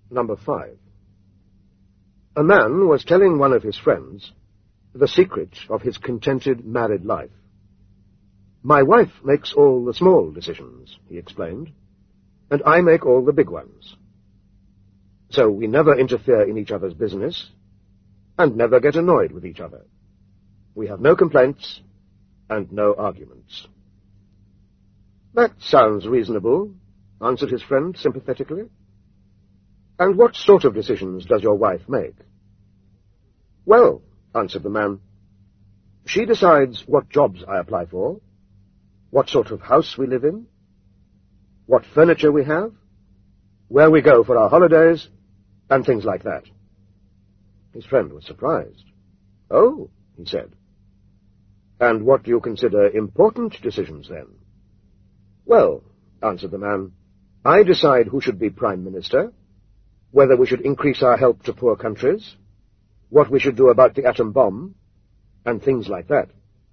Number 5. A man was telling one of his friends the secret of his contented married life. "My wife makes all the small decisions," he explained, "and I make all the big ones. So we never interfere in each other's business, and never get annoyed with each other. We have no complaints and no arguments." "That sounds reasonable," answered his friend sympathetically. "And what sort of decisions does your wife make?" "Well," answered the man, "she decides what jobs I apply for, what sort of house we live in, what furniture we have, where we go for our holidays, and things like that." His friend was surprised. "Oh," he said, "and what do you consider important decisions, then?" "Well," answered the man, "I decide who should be Prime Minister, whether we should increase our help to poor countries, what we should do about the atom bomb, and things like that."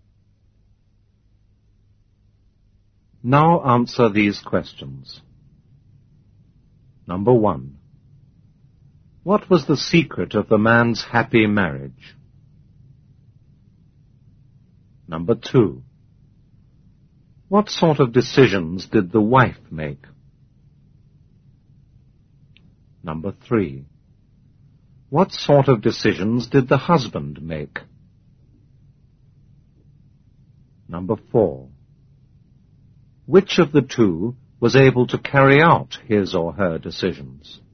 Now answer these questions. Number 1. What was the secret of the man's happy marriage? Number 2. What sort of decisions did the wife make? Number 3. What sort of decisions did the husband make? Number 4. Which of the two was able to carry out his or her decisions?